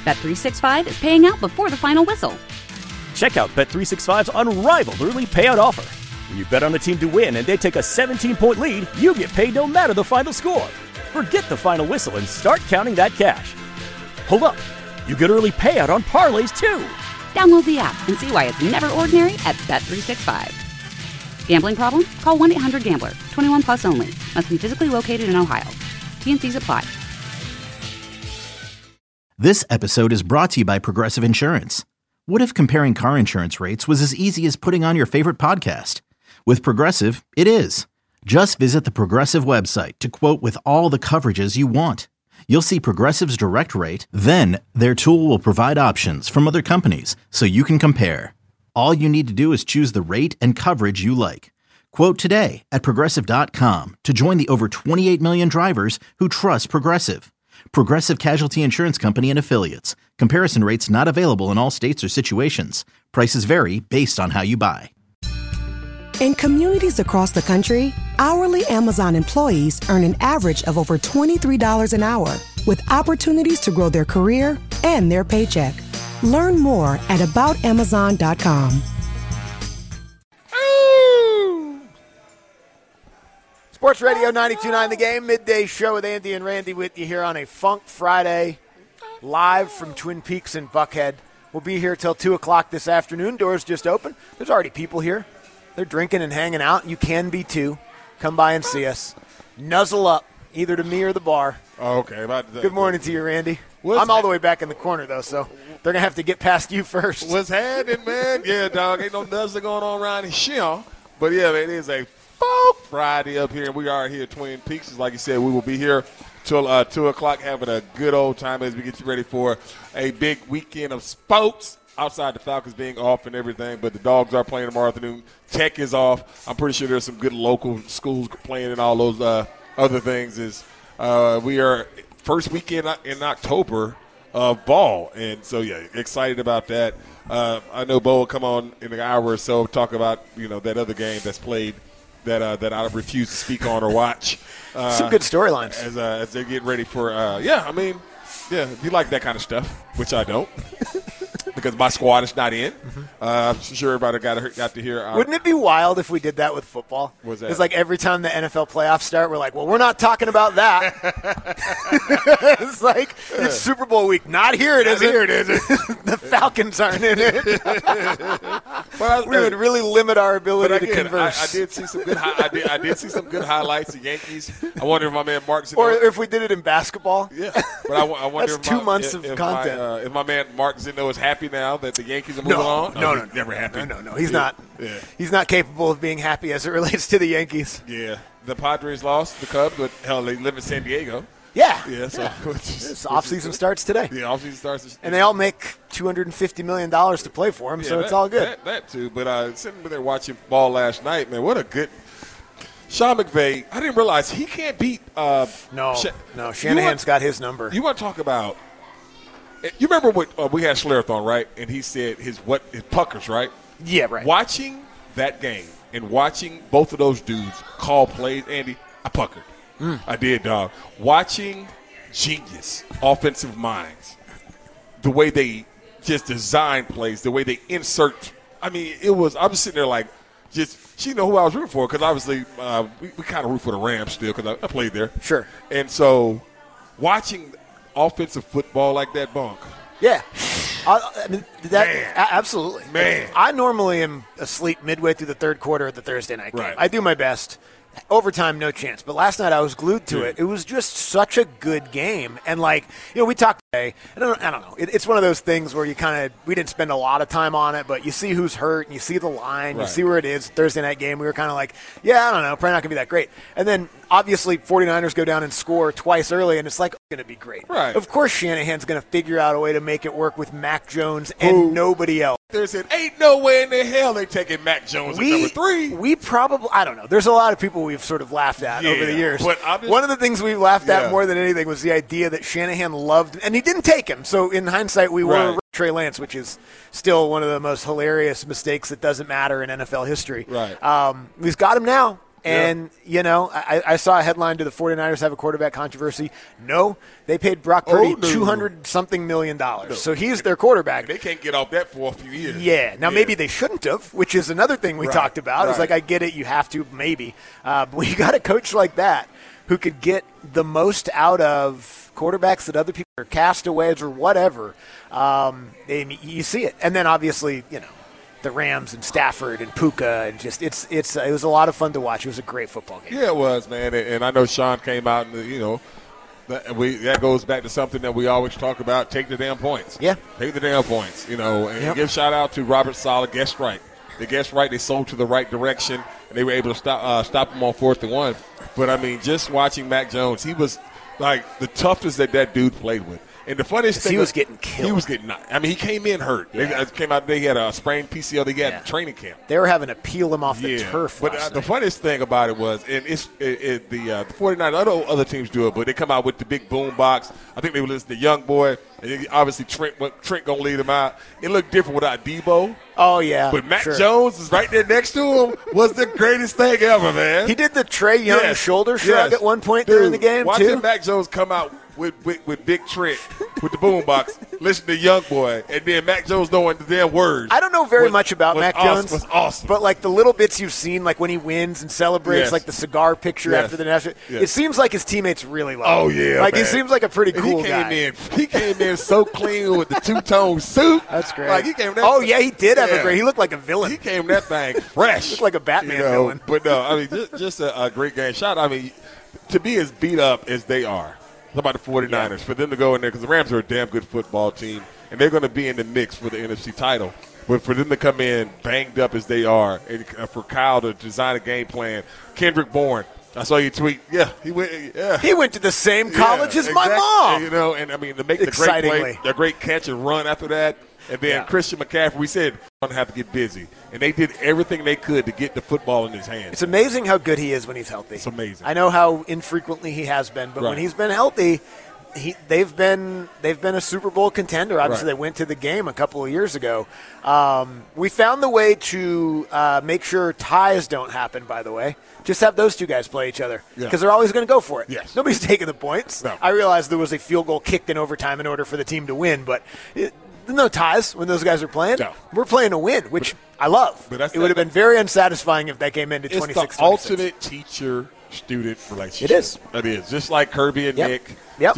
Bet365 is paying out before the final whistle. Check out Bet365's unrivaled early payout offer. When you bet on a team to win and they take a 17-point lead, you get paid no matter the final score. Forget the final whistle and start counting that cash. Hold up. You get early payout on parlays, too. Download the app and see why it's never ordinary at Bet365. Gambling problem? Call 1-800-GAMBLER. 21 plus only. Must be physically located in Ohio. T&Cs apply. This episode is brought to you by Progressive Insurance. What if comparing car insurance rates was as easy as putting on your favorite podcast? With Progressive, it is. Just visit the Progressive website to quote with all the coverages you want. You'll see Progressive's direct rate, then their tool will provide options from other companies so you can compare. All you need to do is choose the rate and coverage you like. Quote today at Progressive.com to join the over 28 million drivers who trust Progressive. Progressive Casualty Insurance Company and Affiliates. Comparison rates not available in all states or situations. Prices vary based on how you buy. In communities across the country, hourly Amazon employees earn an average of over $23 an hour, with opportunities to grow their career and their paycheck. Learn more at aboutamazon.com. Sports Radio 92.9 The Game, midday show with Andy and Randy with you here on a Funk Friday, live from Twin Peaks in Buckhead. We'll be here till 2 o'clock this afternoon. Doors just open. There's already people here. They're drinking and hanging out. You can be too. Come by and see us. Nuzzle up, either to me or the bar. Oh, okay. Good morning to you, Randy. I'm all the way back in the corner, though, so they're going to have to get past you first. What's happening, man? Yeah, dog. Ain't no nuzzling going on around here. But, yeah, man, it is a Funk Friday up here, and we are here at Twin Peaks. Like you said, we will be here till 2 o'clock having a good old time as we get you ready for a big weekend of sports. Outside the Falcons being off and everything, but the Dogs are playing tomorrow afternoon. Tech is off. I'm pretty sure there's some good local schools playing and all those other things. We are first weekend in October of ball, and so yeah, excited about that. I know Bo will come on in an hour or so talk about that other game that's played that I refuse to speak on or watch. Some good storylines as they get ready for if you like that kind of stuff, which I don't. Because my squad is not in. I'm sure everybody got to hear. Wouldn't it be wild if we did that with football? What's that? It's like every time the NFL playoffs start, we're like, well, we're not talking about that. It's like, it's Super Bowl week. Not here it isn't. Here it isn't. The Falcons aren't in it. We would really limit our ability to converse. I did see some good. I did see some good highlights of Yankees. I wonder if my man Mark Zinno, or if we did it in basketball. Yeah, but I wonder that's 2 months of content. If my man Mark Zinno is happy now that the Yankees are moving on? No, never happy. No. He's not. Yeah. He's not capable of being happy as it relates to the Yankees. Yeah. The Padres lost the Cubs, but hell, they live in San Diego. Yeah. So this offseason starts today. Yeah, offseason starts. And they all make $250 million to play for them, so it's all good. That too. But sitting there watching ball last night, man, what a good Sean McVay. I didn't realize he can't beat. No, Shanahan's got his number. You want to talk about? You remember what we had Schlereth on, right? And he said his puckers, right? Yeah, right. Watching that game and watching both of those dudes call plays, Andy, I puckered. I did, dog. Watching genius offensive minds, the way they just design plays, the way they insert. I mean, I was sitting there like, who I was rooting for, because obviously we kind of root for the Rams still because I played there. Sure. And so watching offensive football like that, Bonk. Yeah. Absolutely. Man. I normally am asleep midway through the third quarter of the Thursday night game. Right. I do my best. Overtime, no chance. But last night I was glued to it. It was just such a good game. And, we talked today. I don't know. It's one of those things where we didn't spend a lot of time on it, but you see who's hurt and you see the line. Right. You see where it is. Thursday night game, we were kind of like, yeah, I don't know. Probably not going to be that great. And then, obviously, 49ers go down and score twice early, and it's like, going to be great. Right. Of course Shanahan's going to figure out a way to make it work with Mac Jones and nobody else. There's ain't no way in the hell they taking Mac Jones at number 3. We probably, I don't know. There's a lot of people we've sort of laughed at over the years. One of the things we laughed at more than anything was the idea that Shanahan loved, and he didn't take him. So in hindsight, we were Trey Lance, which is still one of the most hilarious mistakes that doesn't matter in NFL history. Right. He's got him now. And, I saw a headline, do the 49ers have a quarterback controversy? No. They paid Brock Purdy $200-something million. No. So he's their quarterback. They can't get off that for a few years. Yeah. Now, maybe they shouldn't have, which is another thing we talked about. It's like, I get it. You have to, maybe. But when you got a coach like that who could get the most out of quarterbacks that other people are castaways or whatever, you see it. And then, obviously, the Rams and Stafford and Puka, and just it was a lot of fun to watch. It was a great football game. Yeah, it was, man. And I know Sean came out and that goes back to something that we always talk about: take the damn points. Yeah, take the damn points. And give shout out to Robert Saleh. Guessed right. They guessed right. They sold to the right direction, and they were able to stop them on 4th and 1. But I mean, just watching Mac Jones, he was like the toughest that dude played with. And the funniest thing, he was getting killed. He was getting. I mean, he came in hurt. Yeah. They had a sprained PCL. They had training camp. They were having to peel him off the turf. But the funniest thing about it was, and the 49ers, other teams do it, but they come out with the big boom box. I think they were listening to Young Boy. And obviously, Trent gonna lead him out. It looked different without Debo. Oh yeah, but Mac Jones is right there next to him. Was the greatest thing ever, man. He did the Trae Young shoulder shrug at one point during the game watching too. Mac Jones come out with Big Trent with the boombox, listen to Young Boy, and then Mac Jones knowing the damn words. I don't know very much about Mac Jones. Was awesome. But like the little bits you've seen, like when he wins and celebrates, like the cigar picture after the national, it seems like his teammates really love him. Oh yeah, like man. he seems like a pretty cool guy. He came in so clean with the two-tone suit. That's great. Like he came. He did have a great. He looked like a villain. He came that thing fresh. Looked like a Batman villain. But no, I mean just a great game. To be as beat up as they are. About the 49ers, for them to go in there, because the Rams are a damn good football team, and they're going to be in the mix for the NFC title. But for them to come in banged up as they are, and for Kyle to design a game plan, Kendrick Bourne, I saw you tweet. He went to the same college as my mom. And I mean to make the great play, the great catch and run after that. And then Christian McCaffrey, we said, going to have to get busy. And they did everything they could to get the football in his hands. It's amazing how good he is when he's healthy. It's amazing. I know how infrequently he has been, but when he's been healthy, they've been a Super Bowl contender. Obviously, they went to the game a couple of years ago. We found the way to make sure ties don't happen, by the way. Just have those two guys play each other because they're always going to go for it. Yes. Nobody's taking the points. No. I realized there was a field goal kicked in overtime in order for the team to win, but no ties when those guys are playing. No. We're playing to win, which I love. It would have been very unsatisfying if that game ended 26-26. It's the ultimate teacher-student relationship. It is. It is. Just like Kirby and Nick. Yep.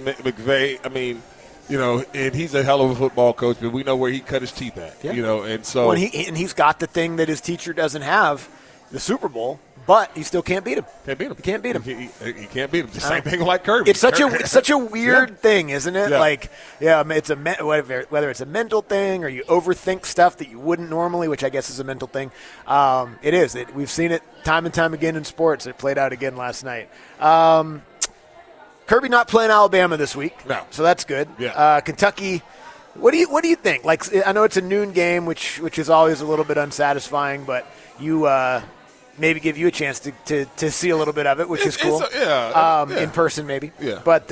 McVay, and he's a hell of a football coach, but we know where he cut his teeth at. Yep. And so. He's got the thing that his teacher doesn't have, the Super Bowl. But he still can't beat him. Can't beat him. He can't beat him. He can't beat him. The same thing like Kirby. It's such a weird thing, isn't it? Yeah. It's whether it's a mental thing or you overthink stuff that you wouldn't normally, which I guess is a mental thing. It is. We've seen it time and time again in sports. It played out again last night. Kirby not playing Alabama this week. No. So that's good. Yeah. Kentucky. What do you think? Like, I know it's a noon game, which is always a little bit unsatisfying, but you. Maybe give you a chance to see a little bit of it, which is cool. In person, maybe. Yeah. But,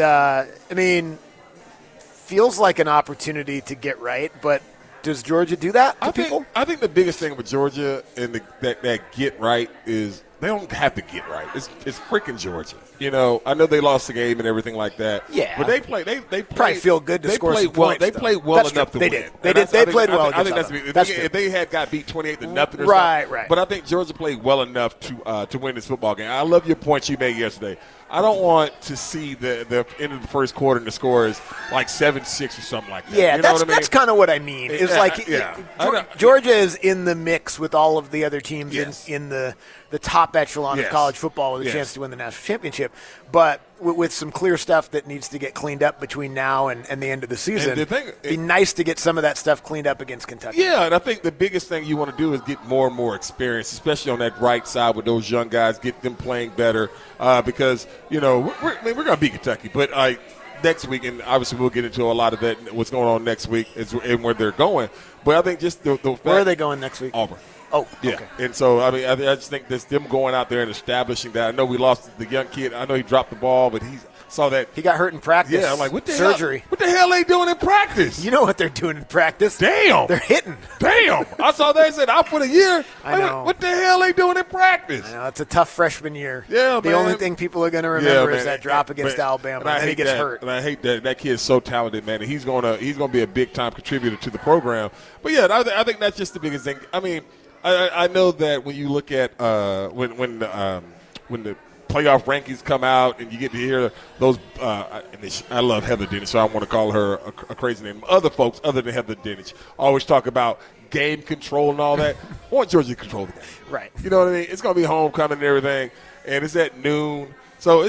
feels like an opportunity to get right. But does Georgia do that to people? I think the biggest thing with Georgia and that get right is they don't have to get right. It's freaking Georgia. I know they lost the game and everything like that. Yeah. But they probably feel good to score some points. They played well enough to win. They played well. I think if they had got beat 28-0 or right. But I think Georgia played well enough to win this football game. I love your point you made yesterday. I don't want to see the end of the first quarter and the score is like 7-6 or something like that. Yeah, that's kind of what I mean. It's Georgia is in the mix with all of the other teams in the top echelon of college football with a chance to win the national championship. But with some clear stuff that needs to get cleaned up between now and the end of the season, it'd be nice to get some of that stuff cleaned up against Kentucky. Yeah, and I think the biggest thing you want to do is get more and more experience, especially on that right side with those young guys, get them playing better because, we're going to beat Kentucky. But next week, and obviously we'll get into a lot of that, what's going on next week and where they're going. But I think just the fact, where are they going next week? Auburn. Oh, yeah. Okay. And so, I just think that's them going out there and establishing that. I know we lost the young kid. I know he dropped the ball, but he's saw that. He got hurt in practice. Yeah, I'm like, what the surgery? Hell, what the hell they doing in practice? You know what they're doing in practice? Damn. They're hitting. Damn. I saw they said out for the year. I know. What the hell they doing in practice? I know, it's a tough freshman year. Yeah, the man. only thing people are going to remember is man. that drop against Alabama, and then he gets hurt. And I hate that. That kid's so talented, man, and he's gonna be a big-time contributor to the program. But, yeah, I think that's just the biggest thing. I mean, I know that when you look at when the playoff rankings come out and you get to hear those I love Heather Dinich, so I don't want to call her a crazy name. Other folks other than Heather Dinich always talk about game control and all that. I want Georgia to control the game. Right. You know what I mean? It's going to be homecoming and everything, and it's at noon. So,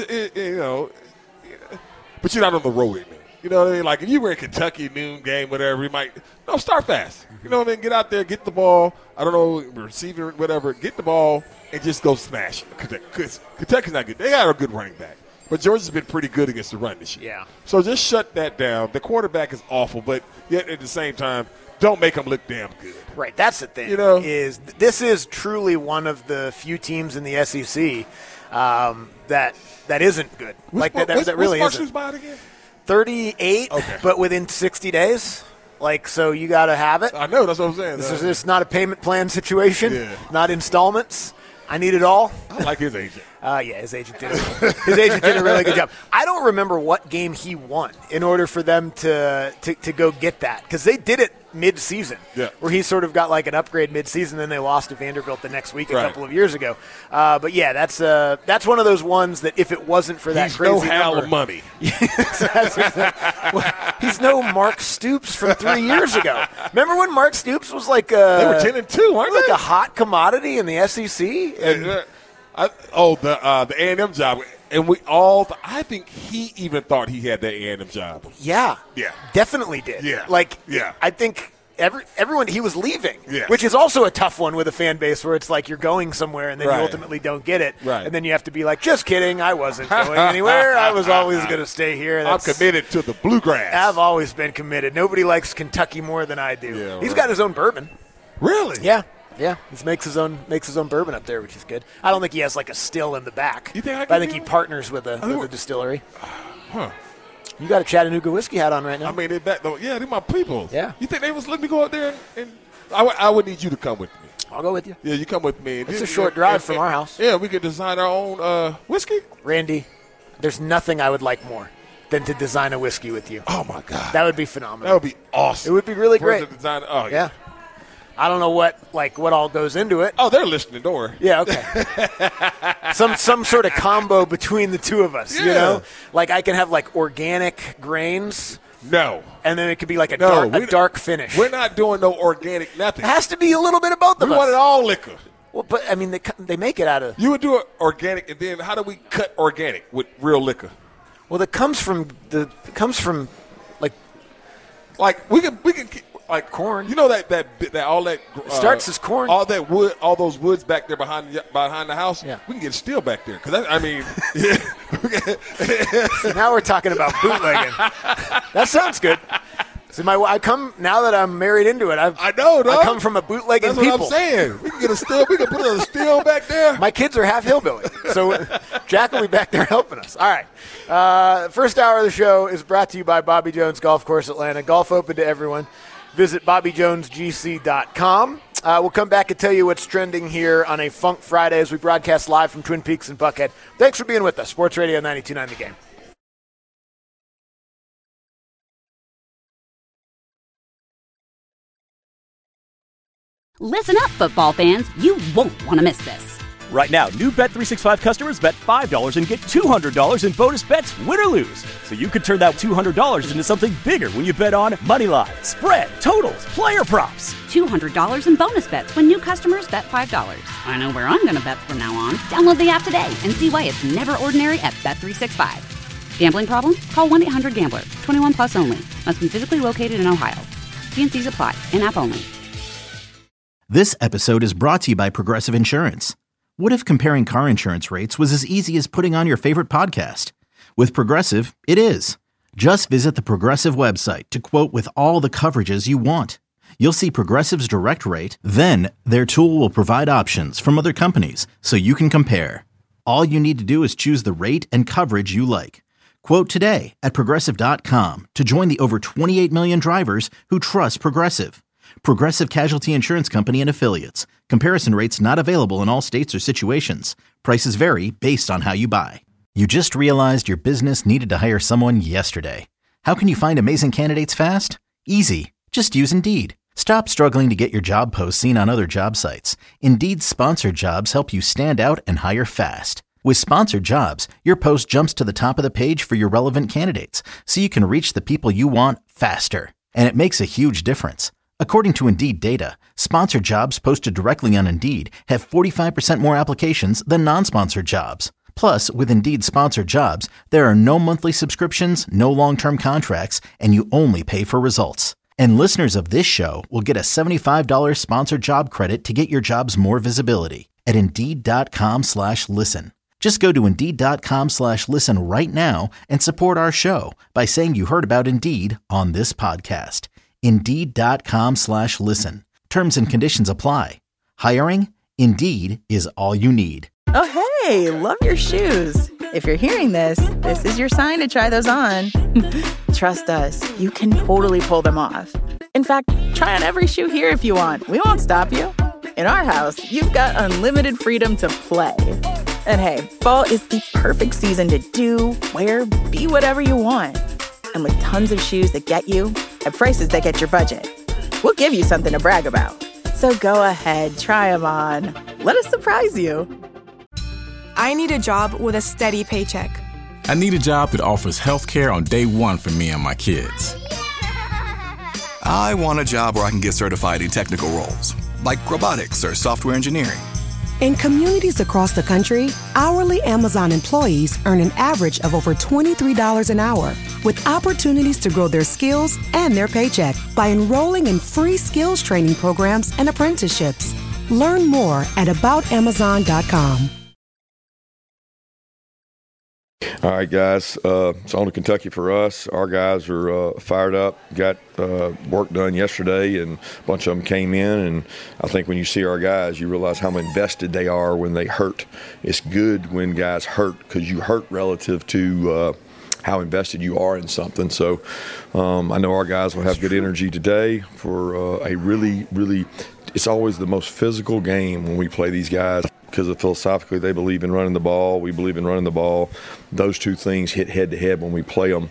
but you're not on the road at noon. You know what I mean? Like if you were in Kentucky noon game, whatever, you might start fast. You know what I mean? Get out there, get the ball. I don't know, receiver, whatever. Get the ball and just go smash it. Because Kentucky's not good. They got a good running back. But Georgia's been pretty good against the run this year. Yeah. So just shut that down. The quarterback is awful, but yet at the same time, don't make them look damn good. Right. That's the thing. Is this is truly one of the few teams in the SEC that isn't good. That really isn't. Spot again? 38, okay. But within 60 days. So you got to have it. I know. That's what I'm saying. This is not a payment plan situation. Yeah. Not installments. I need it all. I like his agent. His agent did a really good job. I don't remember what game he won in order for them to go get that, because they did it mid-season, where he sort of got like an upgrade mid-season, then they lost to Vanderbilt the next week a couple of years ago. But yeah, that's one of those ones that if it wasn't for that crazy no Hal number, of money. He's no Mark Stoops from 3 years ago. Remember when Mark Stoops was like they were 10-2, weren't like they? a hot commodity in the SEC? The A&M job, and I think he even thought he had that A&M job. Yeah, definitely did. Yeah, I think everyone he was leaving, yeah. Which is also a tough one with a fan base where it's like you're going somewhere and then right. you ultimately don't get it, right. And then you have to be like, just kidding, I wasn't going anywhere. I was always going to stay here. I'm committed to the bluegrass. I've always been committed. Nobody likes Kentucky more than I do. Yeah, He's got his own bourbon. Really? Yeah. Yeah, he makes his own bourbon up there, which is good. I don't think he has like a still in the back. You think I think he partners with a distillery. Huh. You got a Chattanooga whiskey hat on right now. I mean, they're my people. Yeah. You think they was letting me go out there and I would need you to come with me. I'll go with you. Yeah, you come with me. It's a short drive from our house. Yeah, we could design our own whiskey. Randy, there's nothing I would like more than to design a whiskey with you. Oh, my God. That would be phenomenal. That would be awesome. It would be really great. Yeah. I don't know what all goes into it. Oh, they're listening. Don't worry. Yeah, okay. some sort of combo between the two of us, yeah. You know? Like I can have like organic grains. No. And then it could be like a dark finish. We're not doing no organic nothing. It has to be a little bit of both of us. We want it all liquor. Well, but I mean they make it out of. You would do it organic, and then how do we cut organic with real liquor? Well, it comes from like we can like corn. You know that all that starts as corn. All that wood, all those woods back there behind the house. Yeah. We can get steel back there because I mean. So now we're talking about bootlegging. That sounds good. See, I come now that I'm married into it. I know, dog. I come from a bootlegging people. That's what I'm saying. We can get a steel. We can put a steel back there. My kids are half hillbilly, so Jack will be back there helping us. All right. First hour of the show is brought to you by Bobby Jones Golf Course Atlanta. Golf open to everyone. Visit BobbyJonesGC.com. We'll come back and tell you what's trending here on a Funk Friday as we broadcast live from Twin Peaks and Buckhead. Thanks for being with us. Sports Radio 92.9 The Game. Listen up, football fans. You won't want to miss this. Right now, new Bet365 customers bet $5 and get $200 in bonus bets, win or lose. So you could turn that $200 into something bigger when you bet on money line, spread, totals, player props. $200 in bonus bets when new customers bet $5. I know where I'm going to bet from now on. Download the app today and see why it's never ordinary at Bet365. Gambling problem? Call 1-800-GAMBLER. 21 plus only. Must be physically located in Ohio. T&Cs apply. In-app only. This episode is brought to you by Progressive Insurance. What if comparing car insurance rates was as easy as putting on your favorite podcast? With Progressive, it is. Just visit the Progressive website to quote with all the coverages you want. You'll see Progressive's direct rate, then their tool will provide options from other companies so you can compare. All you need to do is choose the rate and coverage you like. Quote today at Progressive.com to join the over 28 million drivers who trust Progressive. Progressive Casualty Insurance Company and Affiliates. Comparison rates not available in all states or situations. Prices vary based on how you buy. You just realized your business needed to hire someone yesterday. How can you find amazing candidates fast? Easy. Just use Indeed. Stop struggling to get your job posts seen on other job sites. Indeed's sponsored jobs help you stand out and hire fast. With sponsored jobs, your post jumps to the top of the page for your relevant candidates, so you can reach the people you want faster. And it makes a huge difference. According to Indeed data, sponsored jobs posted directly on Indeed have 45% more applications than non-sponsored jobs. Plus, with Indeed sponsored jobs, there are no monthly subscriptions, no long-term contracts, and you only pay for results. And listeners of this show will get a $75 sponsored job credit to get your jobs more visibility at Indeed.com/listen. Just go to Indeed.com/listen right now and support our show by saying you heard about Indeed on this podcast. Indeed.com/listen. Terms and conditions apply. Hiring? Indeed is all you need. Oh, hey, love your shoes. If you're hearing this, this is your sign to try those on. Trust us, you can totally pull them off. In fact, try on every shoe here if you want. We won't stop you. In our house, you've got unlimited freedom to play. And hey, fall is the perfect season to do, wear, be whatever you want. And with tons of shoes that get you, at prices that get your budget, we'll give you something to brag about. So go ahead, try them on. Let us surprise you. I need a job with a steady paycheck. I need a job that offers health care on day one for me and my kids. I want a job where I can get certified in technical roles, like robotics or software engineering. In communities across the country, hourly Amazon employees earn an average of over $23 an hour, with opportunities to grow their skills and their paycheck by enrolling in free skills training programs and apprenticeships. Learn more at aboutamazon.com. All right, guys, it's on to Kentucky for us. Our guys are fired up, got work done yesterday, and a bunch of them came in. And I think when you see our guys, you realize how invested they are when they hurt. It's good when guys hurt because you hurt relative to how invested you are in something. So I know our guys will have good energy today for a really, really – it's always the most physical game when we play these guys. Because philosophically they believe in running the ball, we believe in running the ball. Those two things hit head-to-head when we play them.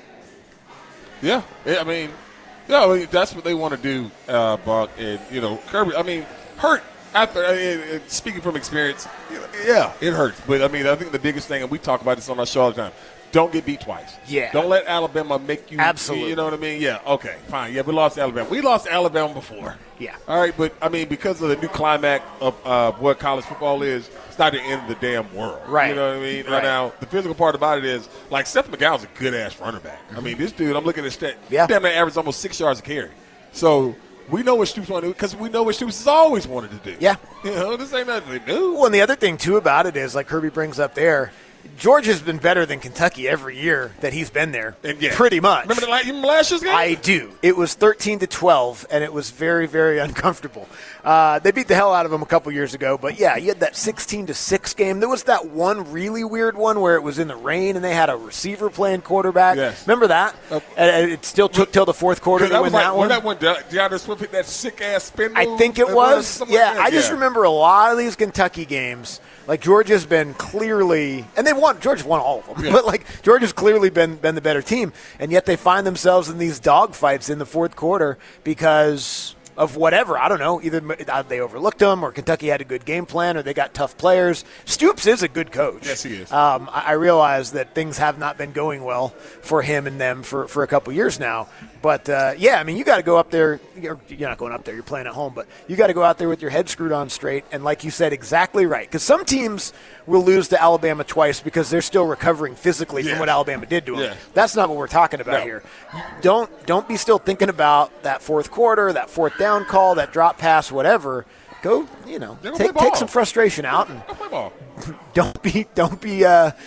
Yeah, I mean, that's what they want to do, Buck. And, Kirby, I mean, hurt after, speaking from experience, yeah, it hurts. But, I mean, I think the biggest thing, and we talk about this on our show all the time, don't get beat twice. Yeah. Don't let Alabama make you. Absolutely. You know what I mean? Yeah, okay, fine. Yeah, we lost Alabama. We lost Alabama before. Yeah. All right, but, I mean, because of the new climax of what college football is, it's not the end of the damn world. Right. You know what I mean? Right. Now, the physical part about it is, like, Seth McGowan's a good-ass running back. I mean, this dude, I'm looking at stat. Yeah. Damn, they average almost 6 yards a carry. So we know what Stoops want to do because we know what Stoops has always wanted to do. Yeah. This ain't nothing new. Well, and the other thing, too, about it is, like Kirby brings up there, Georgia's been better than Kentucky every year that he's been there, pretty much. Remember last year's game? I do. It was 13-12, and it was very, very uncomfortable. They beat the hell out of them a couple years ago, but, yeah, you had that 16-6 game. There was that one really weird one where it was in the rain, and they had a receiver playing quarterback. Yes. Remember that? And it still took till the fourth quarter to win that one. That one, DeAndre Swift hit that sick-ass spin move. I think it was. Yeah, I just remember a lot of these Kentucky games. Like, Georgia's been clearly – and Georgia's won all of them. Yeah. But, like, Georgia's clearly been the better team. And yet they find themselves in these dogfights in the fourth quarter because – of whatever. I don't know. Either they overlooked them or Kentucky had a good game plan or they got tough players. Stoops is a good coach. Yes, he is. I realize that things have not been going well for him and them for a couple years now. But, I mean, you got to go up there. You're not going up there. You're playing at home. But you got to go out there with your head screwed on straight. And like you said, exactly right. Because some teams will lose to Alabama twice because they're still recovering physically from what Alabama did to them. Yeah. That's not what we're talking about here. Don't be still thinking about that fourth quarter, that fourth down call, that drop pass, whatever. Go, take some frustration out and play ball. Don't be up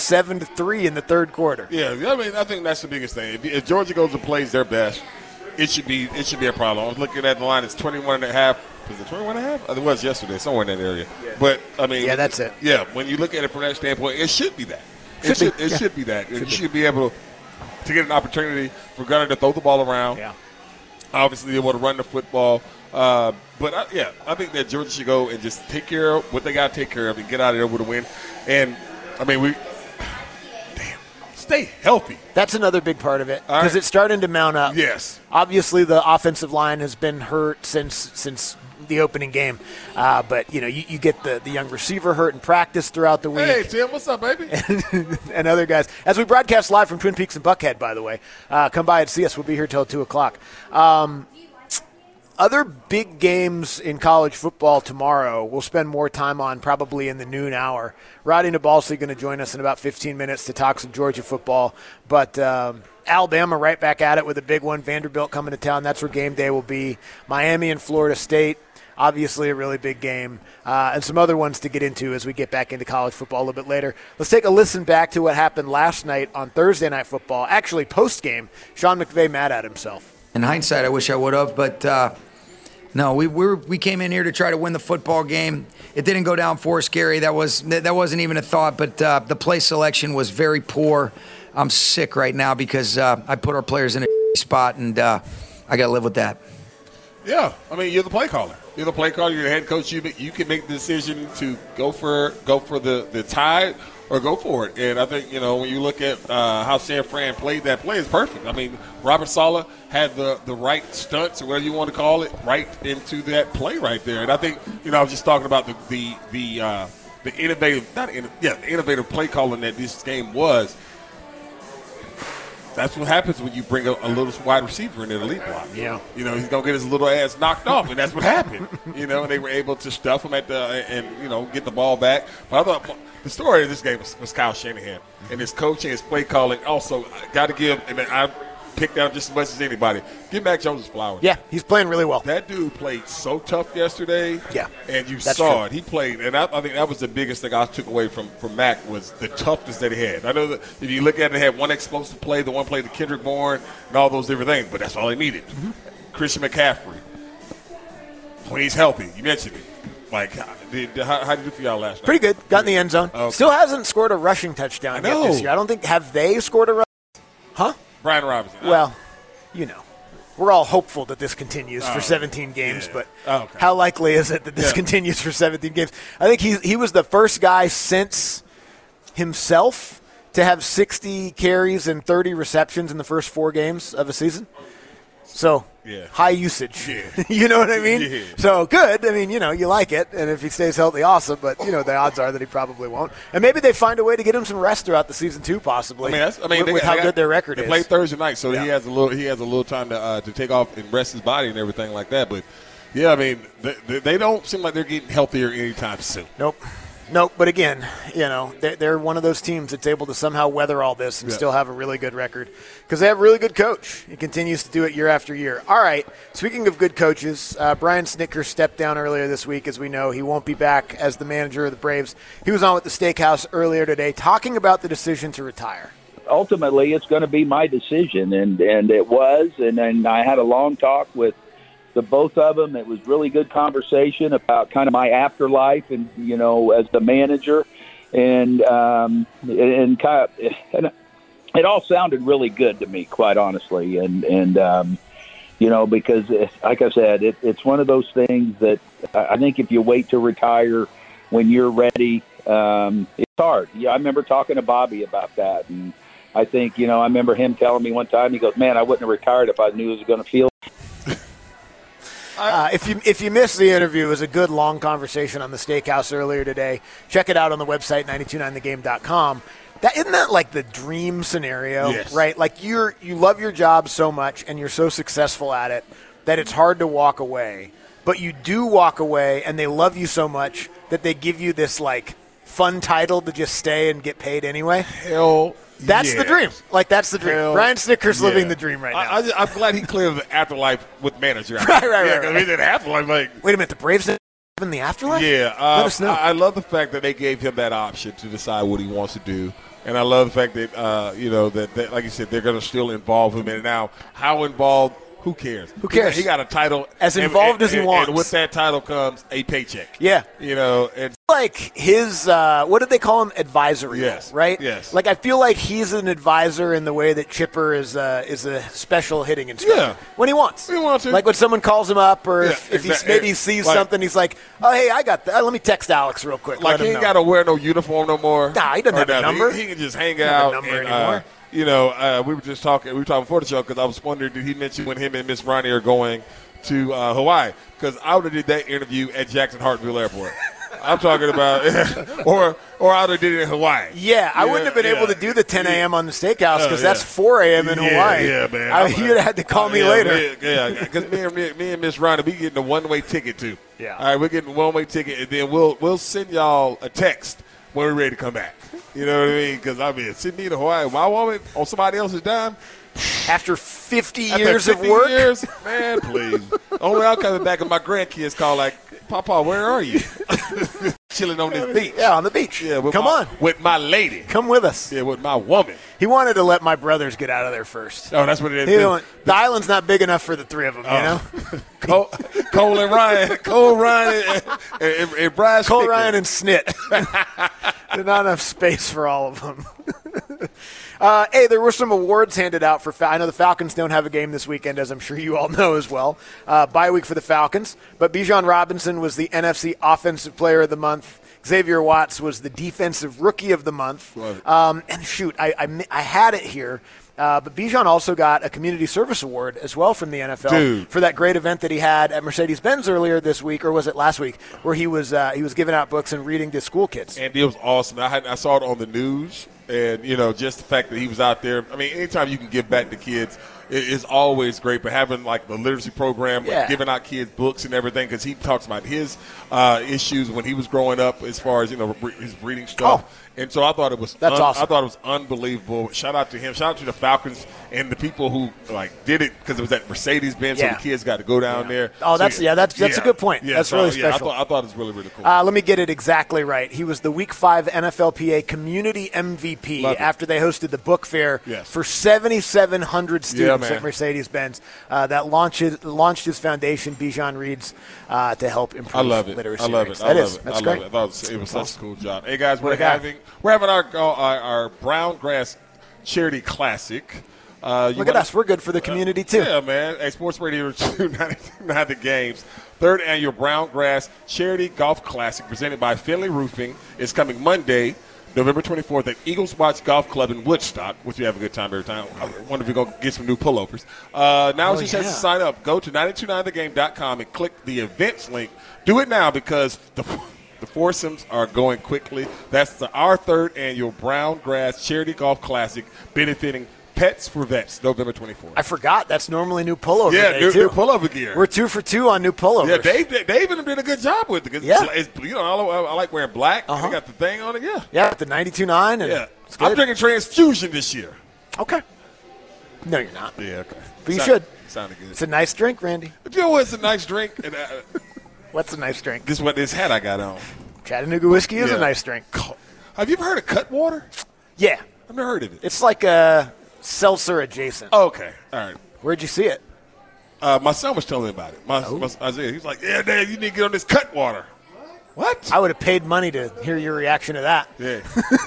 7-3 in the third quarter. Yeah, I mean, I think that's the biggest thing. If Georgia goes and plays their best, it should be a problem. I was looking at the line; it's 21.5. Was it 21.5? It was yesterday, somewhere in that area. Yeah. But I mean, yeah, that's it. Yeah, when you look at it from that standpoint, it should be that. It should be that. You should be able to get an opportunity for Gunner to throw the ball around. Yeah. Obviously, they want to run the football. I think that Georgia should go and just take care of what they got to take care of and get out of there with a win. And, stay healthy. That's another big part of it because it's starting to mount up. Yes. Obviously, the offensive line has been hurt since the opening game. But, you get the young receiver hurt in practice throughout the week. Hey, Tim, what's up, baby? and other guys. As we broadcast live from Twin Peaks and Buckhead, by the way, come by and see us. We'll be here till 2 o'clock. Other big games in college football tomorrow we'll spend more time on probably in the noon hour. Roddy Nabalsi going to join us in about 15 minutes to talk some Georgia football. But Alabama right back at it with a big one. Vanderbilt coming to town. That's where game day will be. Miami and Florida State, obviously a really big game. And some other ones to get into as we get back into college football a little bit later. Let's take a listen back to what happened last night on Thursday Night Football. Actually, post-game, Sean McVay mad at himself. In hindsight, I wish I would have, but no, we came in here to try to win the football game. It didn't go down for us, Gary. That wasn't even a thought, but the play selection was very poor. I'm sick right now because I put our players in a spot, and I got to live with that. Yeah, you're the play caller. You're the play caller. You're the head coach. You can make the decision to go for the tie or go for it. And I think, when you look at how San Fran played that play, it's perfect. Robert Saleh had the right stunts, or whatever you want to call it, right into that play right there. And I think, I was just talking about the innovative play calling that this game was. That's what happens when you bring a little wide receiver in an elite block. Yeah. He's going to get his little ass knocked off, and that's what happened. And they were able to stuff him and get the ball back. But I thought the story of this game was Kyle Shanahan. And his coaching, his play calling also got to give, and I picked out just as much as anybody, give Mac Jones his flowers. Yeah, he's playing really well. That dude played so tough yesterday. Yeah. And you That's saw true. it. He played, and I think that was the biggest thing I took away from Mac was the toughness that he had. I know that if you look at it, they had one explosive play, the one play to Kendrick Bourne, and all those different things, but that's all he needed. Mm-hmm. Christian McCaffrey, when he's healthy, you mentioned it. How did you do for y'all last night? Pretty good. Got in the end zone. Okay. Still hasn't scored a rushing touchdown yet this year. I don't think – have they scored a rushing? Huh? Brian Robinson. Well, we're all hopeful that this continues for 17 games, but how likely is it that this continues for 17 games? I think he was the first guy since himself to have 60 carries and 30 receptions in the first 4 games of a season. So high usage. Yeah. You know what I mean? Yeah. So good. You like it. And if he stays healthy, awesome. But, the odds are that he probably won't. And maybe they find a way to get him some rest throughout the season too, possibly. With how good their record is. They play Thursday night, so he has a little time to take off and rest his body and everything like that. But, they don't seem like they're getting healthier anytime soon. Nope, but again, they're one of those teams that's able to somehow weather all this and still have a really good record because they have a really good coach. He continues to do it year after year. All right, speaking of good coaches, Brian Snitker stepped down earlier this week. As we know, he won't be back as the manager of the Braves. He was on with the Steakhouse earlier today talking about the decision to retire. Ultimately, it's going to be my decision, and it was, and I had a long talk with the both of them. It was really good conversation about kind of my afterlife and, as the manager and it all sounded really good to me, quite honestly. And because like I said, it's one of those things that I think if you wait to retire when you're ready, it's hard. Yeah. I remember talking to Bobby about that. And I think, I remember him telling me one time, he goes, man, I wouldn't have retired if I knew it was going to feel. If you missed the interview, it was a good long conversation on the Steakhouse earlier today. Check it out on the website, 929thegame.com. Isn't that like the dream scenario, right? Like you love your job so much and you're so successful at it that it's hard to walk away. But you do walk away and they love you so much that they give you this like fun title to just stay and get paid anyway. That's the dream. That's the dream. Brian Snitker's living the dream right now. I'm glad he cleared the afterlife with manager. Right. He did afterlife. Wait a minute, the Braves have in the afterlife? Yeah. Let us know. I love the fact that they gave him that option to decide what he wants to do. And I love the fact that, that like you said, they're going to still involve him. And now how involved Who cares? Who cares? He got a title. As involved as he wants. And with that title comes a paycheck. Yeah. You know, and like his, what did they call him? Advisory. Yes. Right? Yes. Like I feel like he's an advisor in the way that Chipper is a special hitting instructor. Yeah. When he wants. He wants to. Like when someone calls him up or Yeah, if he exactly. maybe sees Like- something, he's like, oh, hey, I got that. Let me text Alex real quick. Like let he him ain't know. got to wear no uniform no more. Nah, he doesn't have a number. He can just hang Doesn't have a out. number And, anymore. you know, we were talking before the show because I was wondering, did he mention when him and Miss Ronnie are going to Hawaii? Because I would have did that interview at Jackson Hartsville Airport. I'm talking about, or I would have did it in Hawaii. Yeah, I wouldn't have been able to do the 10 a.m. on the steakhouse because that's 4 a.m. in Hawaii. Yeah, man. You'd have had to call me later. Because me and Miss Ronnie, we getting a one-way ticket too. Yeah. All right, we're getting a one-way ticket, and then we'll send y'all a text when we're ready to come back. You know what I mean? Because send me to Hawaii. My woman on somebody else's dime. After 50 years of work? Man, please. Only I'm coming back and my grandkids call like, Papa, where are you? Chilling on this beach. Yeah, on the beach. Yeah, Come on. With my lady. Come with us. Yeah, with my woman. He wanted to let my brothers get out of there first. Oh, that's what it is. The island's not big enough for the three of them, you know? Cole and Ryan. Cole, Ryan, and Brian Cole, Sticker. Ryan, and Snit. There's not enough space for all of them. Hey, there were some awards handed out for. I know the Falcons don't have a game this weekend, as I'm sure you all know as well. Bye week for the Falcons, but Bijan Robinson was the NFC Offensive Player of the Month. Xavier Watts was the Defensive Rookie of the Month. And shoot, I had it here. But Bijan also got a Community Service Award as well from the NFL for that great event that he had at Mercedes-Benz earlier this week, or was it last week, where he was giving out books and reading to school kids. And it was awesome. I saw it on the news, and, you know, just the fact that he was out there. I mean, anytime you can give back to kids, it is always great. But having, like, the literacy program, giving out kids books and everything, because he talks about his issues when he was growing up as far as, you know, his reading stuff. And so I thought it was awesome. I thought it was unbelievable. Shout out to him. Shout out to the Falcons and the people who did it because it was at Mercedes-Benz, so the kids got to go down there. Oh, that's a good point. Yeah, that's really special. I thought it was really, really cool. Let me get it exactly right. He was the Week 5 NFLPA Community MVP after they hosted the book fair for 7,700 students at Mercedes-Benz. That launched his foundation, Bijan Reads, to help improve literacy. I love rates. it. That's great. I thought it was such a cool job. Hey guys, we're having our Brown Grass Charity Classic. Look at us. We're good for the community, too. Yeah, man. Hey, Sports Radio 299 The Games. Third annual Brown Grass Charity Golf Classic presented by Finley Roofing is coming Monday, November 24th at Eagles Watch Golf Club in Woodstock, which we have a good time every time. I wonder if you're going to get some new pullovers. Now is your chance to sign up. Go to 929thegame.com and click the events link. Do it now because the foursomes are going quickly. That's our third annual Brown Grass Charity Golf Classic benefiting Pets for Vets, November 24th. I forgot. That's normally new pullover day, too. New pullover gear. We're 2 for 2 on new pullovers. Yeah, Dave did a good job with it. I like wearing black. They got the thing on it, Yeah, the 92.9. Yeah. I'm drinking Transfusion this year. Okay. No, you're not. Yeah, okay. But you should. Sounded good. It's a nice drink, Randy. You know what? It's a nice drink. And, what's a nice drink? This hat I got on. Chattanooga whiskey is a nice drink. Have you ever heard of Cutwater? Yeah. I've never heard of it. It's like a seltzer adjacent. Oh, okay. All right. Where'd you see it? My son was telling me about it. My Isaiah, he was like, yeah, Dad, you need to get on this Cutwater. What? I would have paid money to hear your reaction to that. Yeah.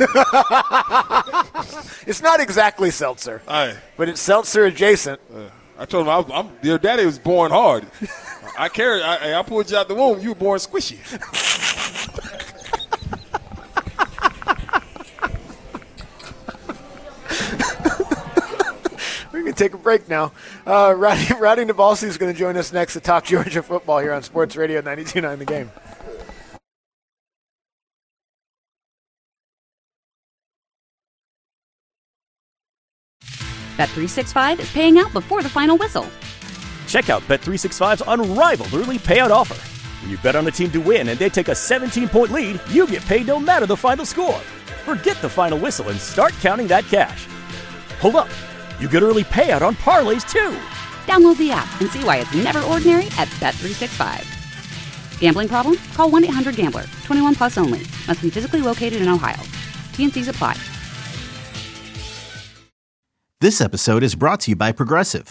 It's not exactly seltzer, but it's seltzer adjacent. I told him your daddy was born hard. I pulled you out the womb. You were born squishy. We're going to take a break now. Rowdy Nabalsi is going to join us next to talk Georgia football here on Sports Radio 92.9 The Game. Bet365 is paying out before the final whistle. Check out Bet365's unrivaled early payout offer. When you bet on a team to win and they take a 17-point lead, you get paid no matter the final score. Forget the final whistle and start counting that cash. Hold up. You get early payout on parlays, too. Download the app and see why it's never ordinary at Bet365. Gambling problem? Call 1-800-GAMBLER. 21 plus only. Must be physically located in Ohio. T&Cs apply. This episode is brought to you by Progressive.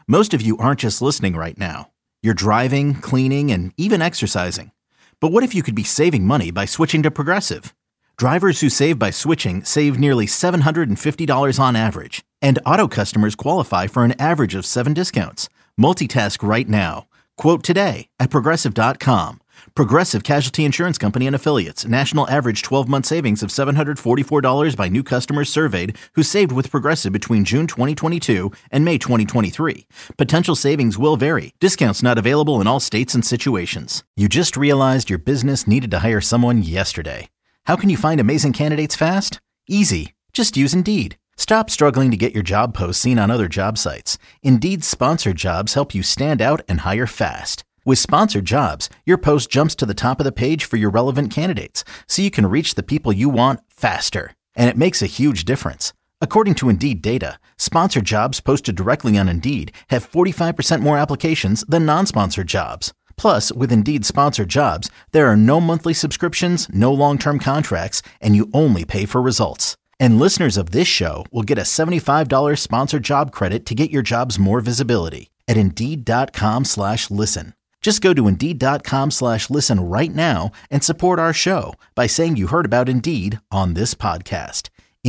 Most of you aren't just listening right now. You're driving, cleaning, and even exercising. But what if you could be saving money by switching to Progressive? Drivers who save by switching save nearly $750 on average, and auto customers qualify for an average of 7 discounts. Multitask right now. Quote today at Progressive.com. Progressive Casualty Insurance Company and Affiliates. National average 12-month savings of $744 by new customers surveyed who saved with Progressive between June 2022 and May 2023. Potential savings will vary. Discounts not available in all states and situations. You just realized your business needed to hire someone yesterday. How can you find amazing candidates fast? Easy. Just use Indeed. Stop struggling to get your job posts seen on other job sites. Indeed's sponsored jobs help you stand out and hire fast. With sponsored jobs, your post jumps to the top of the page for your relevant candidates, so you can reach the people you want faster. And it makes a huge difference. According to Indeed data, sponsored jobs posted directly on Indeed have 45% more applications than non-sponsored jobs. Plus, with Indeed sponsored jobs, there are no monthly subscriptions, no long-term contracts, and you only pay for results. And listeners of this show will get a $75 sponsored job credit to get your jobs more visibility at Indeed.com/listen. Just go to Indeed.com/listen right now and support our show by saying you heard about Indeed on this podcast.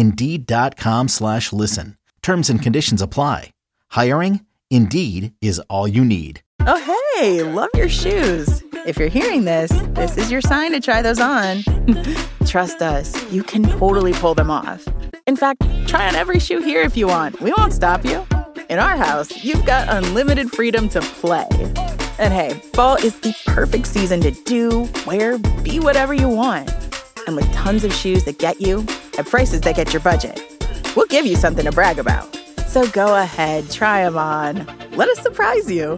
Indeed.com/listen. Terms and conditions apply. Hiring? Indeed is all you need. Oh, hey, love your shoes. If you're hearing this, this is your sign to try those on. Trust us, you can totally pull them off. In fact, try on every shoe here if you want. We won't stop you. In our house, you've got unlimited freedom to play. And hey, fall is the perfect season to do, wear, be whatever you want. And with tons of shoes that get you at prices that get your budget, we'll give you something to brag about. So go ahead, try them on. Let us surprise you.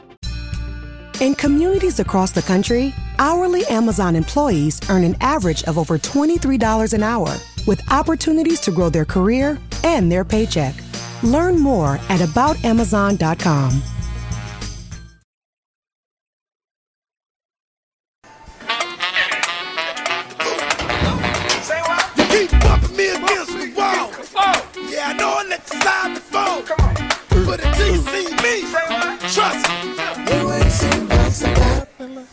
In communities across the country, hourly Amazon employees earn an average of over $23 an hour, with opportunities to grow their career and their paycheck. Learn more at aboutamazon.com. Yeah, I know I let you slide before. But until you see me, trust me. You ain't seen what's happening.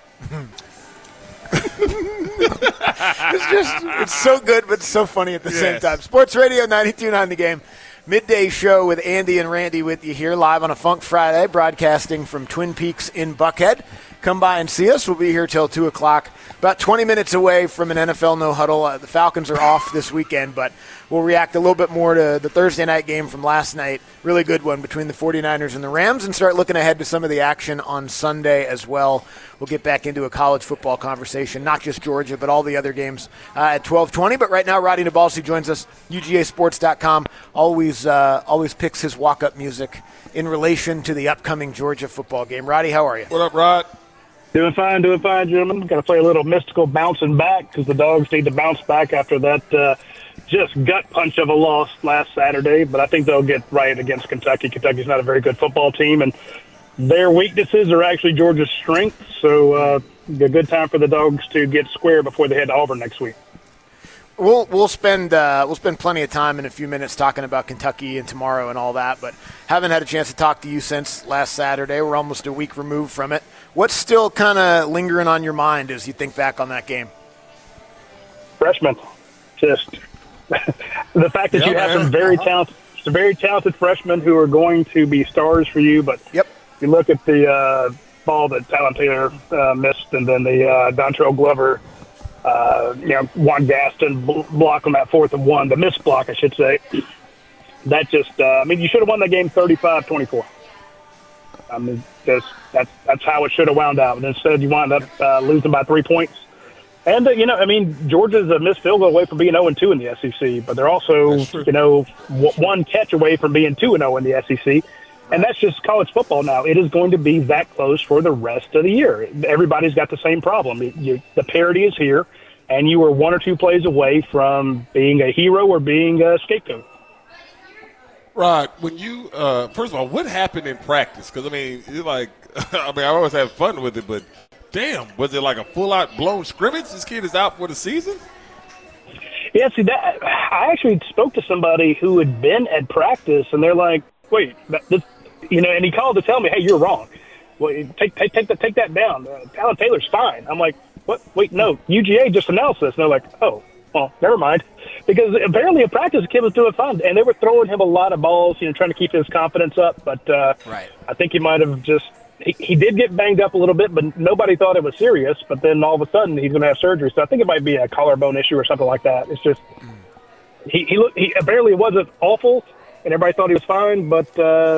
It's so good, but so funny at the same time. Sports Radio 92.9 The Game. Midday show with Andy and Randy with you here live on a Funk Friday, broadcasting from Twin Peaks in Buckhead. Come by and see us. We'll be here till 2 o'clock. About 20 minutes away from an NFL no-huddle. The Falcons are off this weekend, but we'll react a little bit more to the Thursday night game from last night. Really good one between the 49ers and the Rams, and start looking ahead to some of the action on Sunday as well. We'll get back into a college football conversation, not just Georgia, but all the other games at 12:20. But right now, Roddy Nabalsi joins us, UGAsports.com. Always picks his walk-up music in relation to the upcoming Georgia football game. Roddy, how are you? What up, Rod? Doing fine, gentlemen. Got to play a little mystical bouncing back because the Dogs need to bounce back after that just gut punch of a loss last Saturday. But I think they'll get right against Kentucky. Kentucky's not a very good football team, and their weaknesses are actually Georgia's strengths. So a good time for the Dogs to get square before they head to Auburn next week. We'll spend plenty of time in a few minutes talking about Kentucky and tomorrow and all that, but haven't had a chance to talk to you since last Saturday. We're almost a week removed from it. What's still kind of lingering on your mind as you think back on that game? Freshmen, just the fact that you have some very talented freshmen who are going to be stars for you. But if you look at the ball that Talon Taylor missed, and then the Dontrell Glover. Juan Gaston block on that 4th and 1, the missed block, I should say. That just, you should have won that game 35-24. That's how it should have wound out. And instead, you wound up losing by 3 points. And, Georgia's a missed field goal away from being 0-2 in the SEC, but they're also, one catch away from being 2-0 in the SEC. And that's just college football now. It is going to be that close for the rest of the year. Everybody's got the same problem. The parity is here, and you are 1 or 2 plays away from being a hero or being a scapegoat. Rod, when you first of all, what happened in practice? Because I always have fun with it, but damn, was it like a full-out blown scrimmage? This kid is out for the season? Yeah, see, that I actually spoke to somebody who had been at practice, and they're like, "Wait, and he called to tell me, hey, you're wrong. Well, take that down. Talon Taylor's fine. I'm like, what? Wait, no. UGA just announced this. And they're like, oh, well, never mind. Because apparently in practice, the kid was doing fine. And they were throwing him a lot of balls, trying to keep his confidence up. But right. I think he might have just he did get banged up a little bit, but nobody thought it was serious. But then all of a sudden, he's going to have surgery. So I think it might be a collarbone issue or something like that. It's just he apparently it wasn't awful, and everybody thought he was fine. But,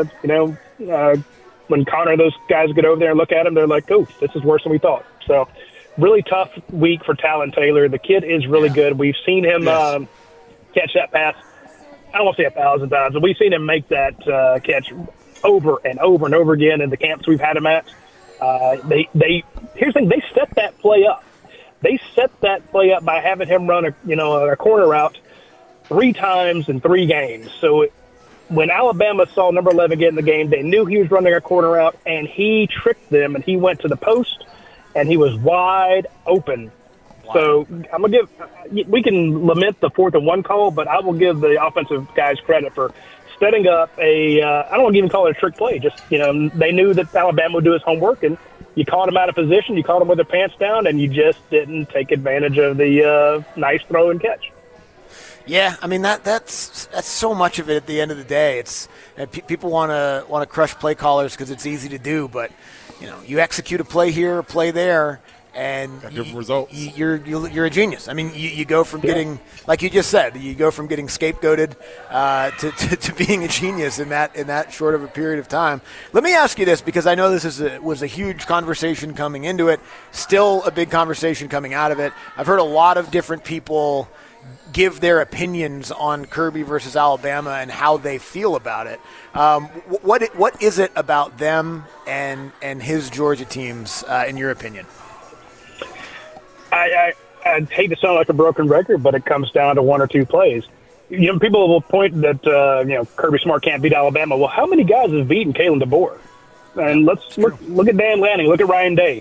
when Connor and those guys get over there and look at him, they're like, oh, this is worse than we thought. So really tough week for Talon Taylor. The kid is really good. We've seen him catch that pass. I don't want to say 1,000 times, but we've seen him make that catch over and over and over again in the camps we've had him at. Here's the thing, they set that play up. They set that play up by having him run a corner route 3 times in 3 games. So when Alabama saw number 11 get in the game, they knew he was running a corner route, and he tricked them, and he went to the post, and he was wide open. Wow. So I'm going to we can lament the 4th and 1 call, but I will give the offensive guys credit for setting up I don't want to even call it a trick play. Just, they knew that Alabama would do his homework, and you caught him out of position, you caught him with their pants down, and you just didn't take advantage of the nice throw and catch. Yeah, I mean that's so much of it. At the end of the day, it's people want to crush play callers because it's easy to do, but you execute a play here, a play there, and different results. You're a genius. I mean, you go from getting, like you just said, you go from getting scapegoated to being a genius in that short of a period of time. Let me ask you this, because I know this was a huge conversation coming into it, still a big conversation coming out of it. I've heard a lot of different people give their opinions on Kirby versus Alabama and how they feel about it. What is it about them and his Georgia teams, in your opinion? I'd hate to sound like a broken record, but it comes down to 1 or 2 plays. People will point that Kirby Smart can't beat Alabama. Well, how many guys have beaten Kalen DeBoer? And let's look at Dan Lanning, look at Ryan Day.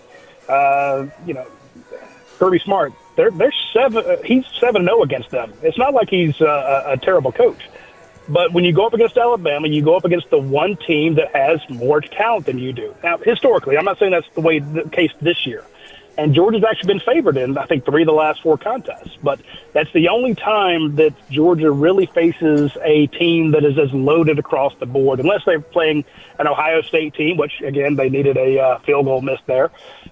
Kirby Smart. They're 7. He's 7-0 against them. It's not like he's a terrible coach, but when you go up against Alabama, you go up against the one team that has more talent than you do. Now, historically, I'm not saying that's the case this year, and Georgia's actually been favored in I think 3 of the last 4 contests. But that's the only time that Georgia really faces a team that is as loaded across the board, unless they're playing an Ohio State team, which again they needed a field goal miss there.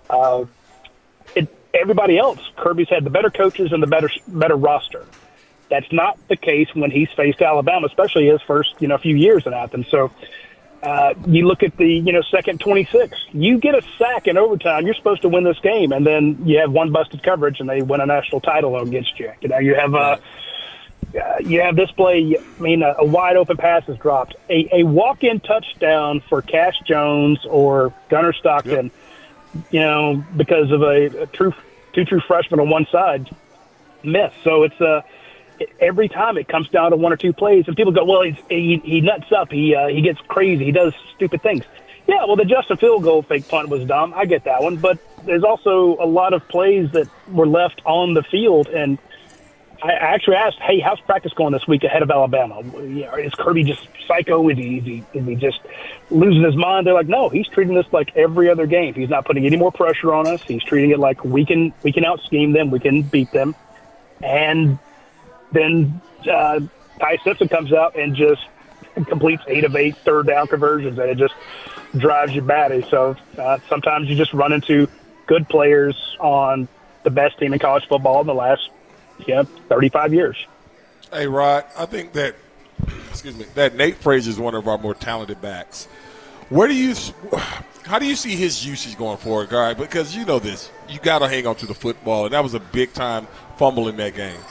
Everybody else, Kirby's had the better coaches and the better roster. That's not the case when he's faced Alabama, especially his first few years in Athens. So you look at the second 26. You get a sack in overtime, you're supposed to win this game, and then you have one busted coverage and they win a national title against you. You have this play. I mean, a wide open pass is dropped. A walk-in touchdown for Cash Jones or Gunnar Stockton. Yep. Because of a two true freshmen on one side miss. So it's every time it comes down to 1 or 2 plays, and people go, well, he nuts up, he gets crazy, he does stupid things. Yeah, well, the Justin field goal fake punt was dumb. I get that one, but there's also a lot of plays that were left on the field, and I actually asked, hey, how's practice going this week ahead of Alabama? Is Kirby just psycho? Is he just losing his mind? They're like, no, he's treating this like every other game. He's not putting any more pressure on us. He's treating it like we can out-scheme them, we can beat them. And then Ty Simpson comes out and just completes 8 of 8 third-down conversions, and it just drives you batty. So sometimes you just run into good players on the best team in college football in the last 35 years. Hey, Rod, I think that Nate Frazier is one of our more talented backs. How do you see his usage going forward, guy? Because you know this, you got to hang on to the football, and that was a big-time fumble in that game.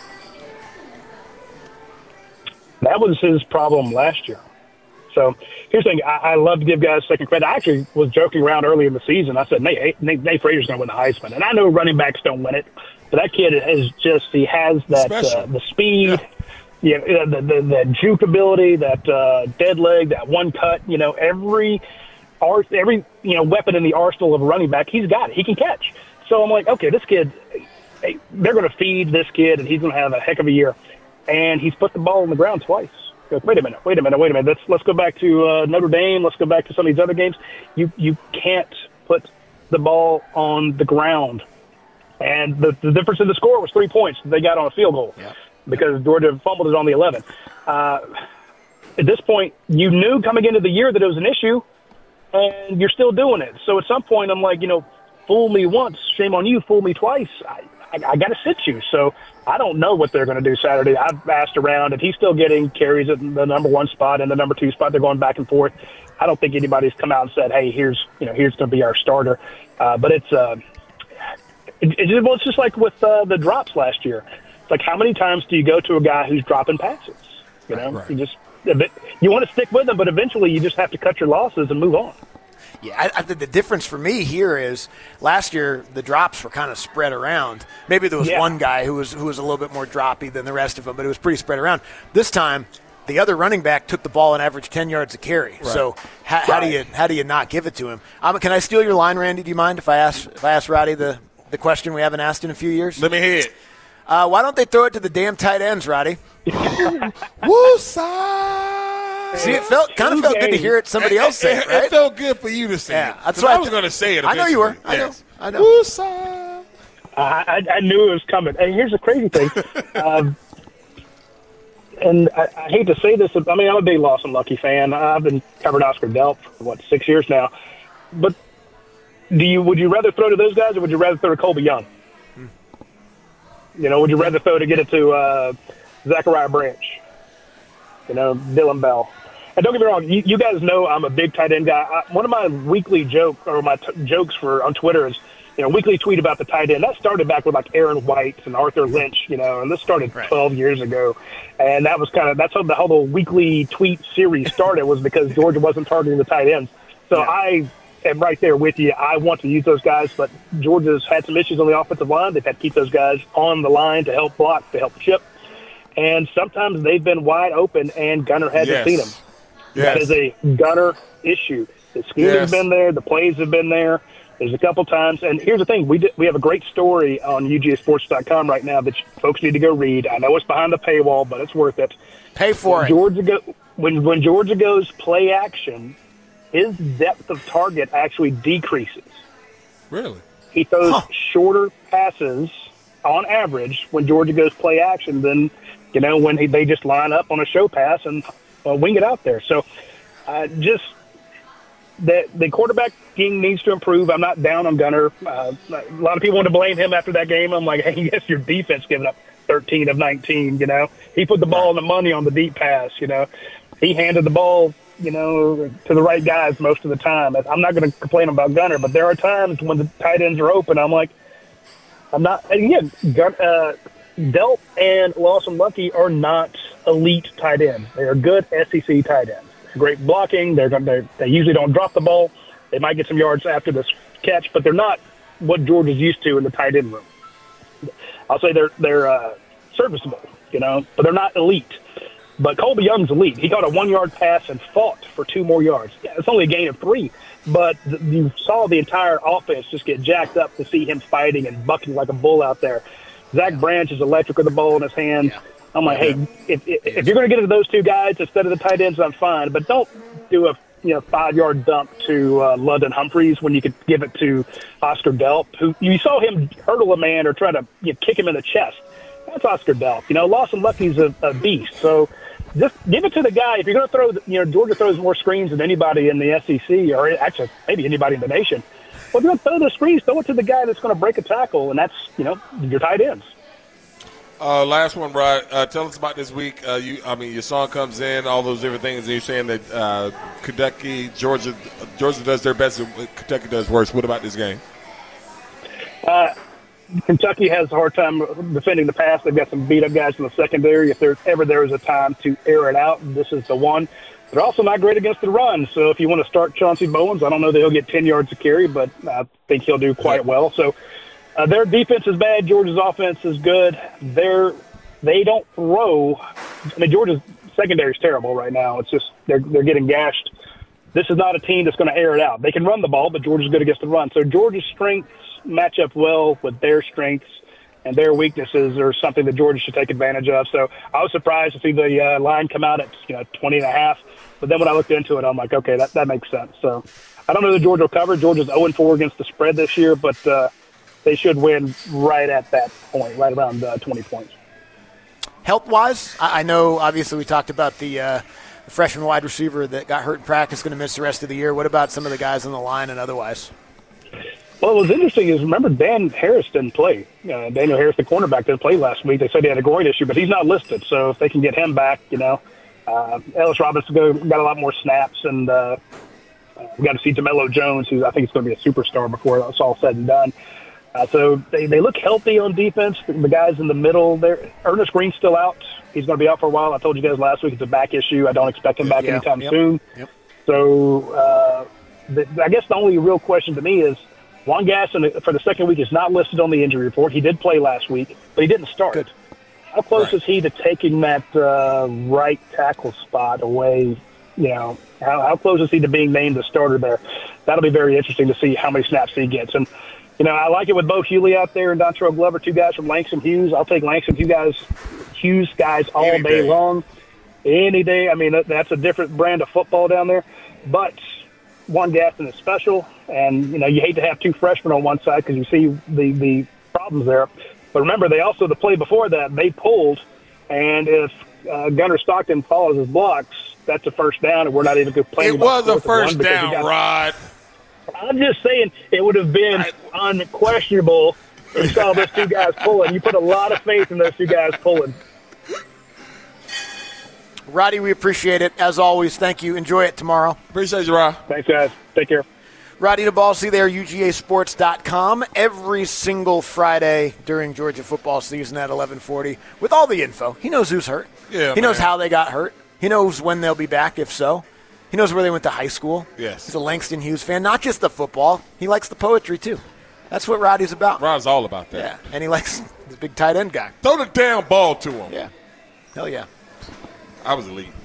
That was his problem last year. So here's the thing. I love to give guys second credit. I actually was joking around early in the season. I said, Nate Frazier's going to win the Heisman. And I know running backs don't win it, but that kid he has that the speed, the juke ability, that dead leg, that one cut. Every weapon in the arsenal of a running back, he's got it. He can catch. So I'm like, okay, this kid, they're going to feed this kid, and he's going to have a heck of a year. And he's put the ball on the ground twice. Wait a minute. Let's go back to Notre Dame. Let's go back to some of these other games. You can't put the ball on the ground. And the difference in the score was 3 points they got on a field goal because Georgia fumbled it on the 11. At this point, you knew coming into the year that it was an issue, and you're still doing it. So at some point, I'm like, fool me once, shame on you, fool me twice. I got to sit you. So I don't know what they're going to do Saturday. I've asked around, and he's still getting carries at the number 1 spot and the number 2 spot. They're going back and forth. I don't think anybody's come out and said, hey, here's going to be our starter. But it's just like with the drops last year. It's like, how many times do you go to a guy who's dropping passes? Right. You want to stick with them, but eventually you just have to cut your losses and move on. Yeah, I think the difference for me here is last year the drops were kind of spread around. Maybe there was one guy who was a little bit more droppy than the rest of them, but it was pretty spread around. This time, the other running back took the ball and averaged 10 yards a carry. Right. So how do you not give it to him? Can I steal your line, Randy? Do you mind if I ask Roddy the question we haven't asked in a few years? Let me hear it. Why don't they throw it to the damn tight ends, Roddy? Woo-side. See, it felt good to hear it somebody else say it, right? It felt good for you to say it. That's why I was going to say it. I know you were. Yes. I know. Woo-side. I knew it was coming. And here's the crazy thing. And I hate to say this. I mean, I'm a big Lawson Lucky fan. I've been covering Oscar Delp for, 6 years now. But would you rather throw to those guys or would you rather throw to Colby Young? Would you rather throw to get it to Zachariah Branch? Dylan Bell. And don't get me wrong, you guys know I'm a big tight end guy. One of my weekly jokes on Twitter is, weekly tweet about the tight end. That started back with like Aaron White and Arthur Lynch, and this started 12 years ago. And that was that's how the whole weekly tweet series started, was because Georgia wasn't targeting the tight ends. So I am right there with you. I want to use those guys, but Georgia's had some issues on the offensive line. They've had to keep those guys on the line to help block, to help chip. And sometimes they've been wide open, and Gunner hasn't seen them. That is a Gunner issue. The scheme has been there. The plays have been there. There's a couple times. And here's the thing. We have a great story on UGAsports.com right now that folks need to go read. I know it's behind the paywall, but it's worth it. Pay for it. When Georgia goes play action, his depth of target actually decreases. Really? He throws shorter passes on average when Georgia goes play action than – when they just line up on a show pass and wing it out there. So the quarterback needs to improve. I'm not down on Gunner. A lot of people want to blame him after that game. I'm like, hey, yes, your defense giving up 13 of 19, He put the ball on the money on the deep pass, He handed the ball, to the right guys most of the time. I'm not going to complain about Gunner, but there are times when the tight ends are open, I'm like, Delp and Lawson Lucky are not elite tight ends. They are good SEC tight ends. Great blocking. They usually don't drop the ball. They might get some yards after this catch, but they're not what Georgia's used to in the tight end room. I'll say they're serviceable, but they're not elite. But Colby Young's elite. He got a 1-yard pass and fought for 2 more yards. Yeah, it's only a gain of 3, but you saw the entire offense just get jacked up to see him fighting and bucking like a bull out there. Zach Branch is electric with the ball in his hand. Yeah. I'm like, hey, if you're going to get into those 2 guys instead of the tight ends, I'm fine. But don't do a 5-yard dump to London Humphreys when you could give it to Oscar Delp, who you saw him hurdle a man or try to kick him in the chest. That's Oscar Delp. Lawson Lucky's a beast. So just give it to the guy. If you're going to throw, Georgia throws more screens than anybody in the SEC, or actually maybe anybody in the nation. Well, if you're going to throw the screens, throw it to the guy that's going to break a tackle, and that's, your tight ends. Last one, Rod. Tell us about this week. Your song comes in, all those different things, and you're saying that Georgia does their best and Kentucky does worse. What about this game? Kentucky has a hard time defending the pass. They've got some beat-up guys in the secondary. If there is a time to air it out, this is the one. They're also not great against the run. So if you want to start Chauncey Bowens, I don't know that he'll get 10 yards to carry, but I think he'll do quite well. So their defense is bad. Georgia's offense is good. They don't throw. Georgia's secondary is terrible right now. It's just they're getting gashed. This is not a team that's going to air it out. They can run the ball, but Georgia's good against the run. So Georgia's strengths match up well with their strengths. and their weaknesses are something that Georgia should take advantage of. So I was surprised to see the line come out at 20.5. But then when I looked into it, I'm like, okay, that makes sense. So I don't know that Georgia will cover. Georgia's 0-4 against the spread this year, but they should win right at that point, right around 20 points. Health-wise, I know obviously we talked about the freshman wide receiver that got hurt in practice, going to miss the rest of the year. What about some of the guys on the line and otherwise? Well, what was interesting is, remember, Dan Harris didn't play. Daniel Harris, the cornerback, didn't play last week. They said he had a groin issue, but he's not listed. So if they can get him back, Ellis Robinson got a lot more snaps, and we got to see DeMello Jones, who I think is going to be a superstar before it's all said and done. So they look healthy on defense. The guys in the middle there. Ernest Green's still out. He's going to be out for a while. I told you guys last week it's a back issue. I don't expect him back anytime soon. Yep. So I guess the only real question to me is, Juan Gaston, for the second week, is not listed on the injury report. He did play last week, but he didn't start. Good. How close is he to taking that right tackle spot away? How close is he to being named the starter there? That'll be very interesting to see how many snaps he gets. And, I like it with Bo Hewley out there and Dontrell Glover, two guys from Langston Hughes. I'll take Langston Hughes guys all day long, any day. I mean, that's a different brand of football down there. But Juan Gaston is special, and, you hate to have two freshmen on one side because you see the problems there. But remember, the play before that, they pulled, and if Gunnar Stockton follows his blocks, that's a first down, and we're not even complaining. It was a first down, Rod. I'm just saying it would have been unquestionable if you saw those two guys pulling. You put a lot of faith in those two guys pulling. Roddy, we appreciate it. As always, thank you. Enjoy it tomorrow. Appreciate you, Rod. Thanks, guys. Take care. Roddy DeBallsey there, UGAsports.com, every single Friday during Georgia football season at 11:40 with all the info. He knows who's hurt. Yeah, he knows how they got hurt. He knows when they'll be back, if so. He knows where they went to high school. Yes. He's a Langston Hughes fan, not just the football. He likes the poetry, too. That's what Roddy's about. Rod's all about that. Yeah, and he likes the big tight end guy. Throw the damn ball to him. Yeah. Hell yeah. I was elite.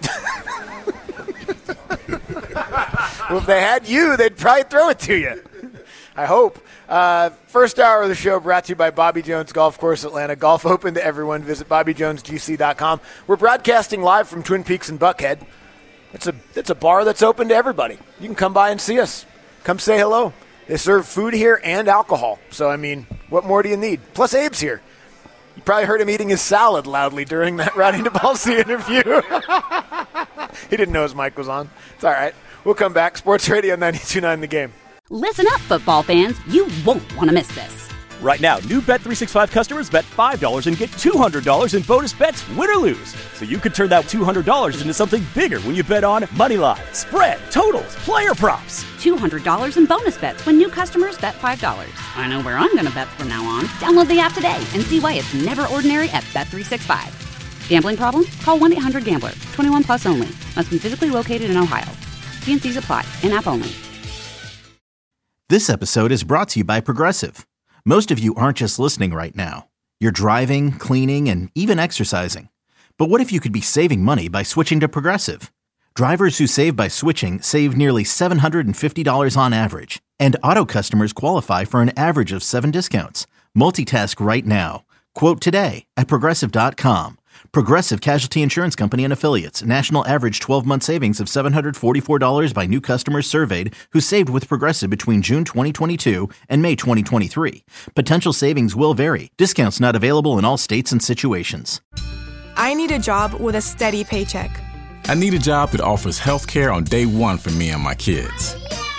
Well, if they had you, they'd probably throw it to you. I hope. First hour of the show brought to you by Bobby Jones Golf Course Atlanta. Golf open to everyone. Visit BobbyJonesGC.com. We're broadcasting live from Twin Peaks and Buckhead. It's a bar that's open to everybody. You can come by and see us. Come say hello. They serve food here and alcohol. So, what more do you need? Plus, Abe's here. You probably heard him eating his salad loudly during that Roddy DeBallsey interview. He didn't know his mic was on. It's all right. We'll come back. Sports Radio 92.9 The Game. Listen up, football fans. You won't want to miss this. Right now, new Bet365 customers bet $5 and get $200 in bonus bets, win or lose. So you could turn that $200 into something bigger when you bet on money line, spread, totals, player props. $200 in bonus bets when new customers bet $5. I know where I'm going to bet from now on. Download the app today and see why it's never ordinary at Bet365. Gambling problem? Call 1-800-GAMBLER. 21 plus only. Must be physically located in Ohio. T&Cs apply. In-app only. This episode is brought to you by Progressive. Most of you aren't just listening right now. You're driving, cleaning, and even exercising. But what if you could be saving money by switching to Progressive? Drivers who save by switching save nearly $750 on average. And auto customers qualify for an average of 7 discounts. Multitask right now. Quote today at Progressive.com. Progressive Casualty Insurance Company and Affiliates. National average 12-month savings of $744 by new customers surveyed who saved with Progressive between June 2022 and May 2023. Potential savings will vary. Discounts not available in all states and situations. I need a job with a steady paycheck. I need a job that offers health care on day one for me and my kids.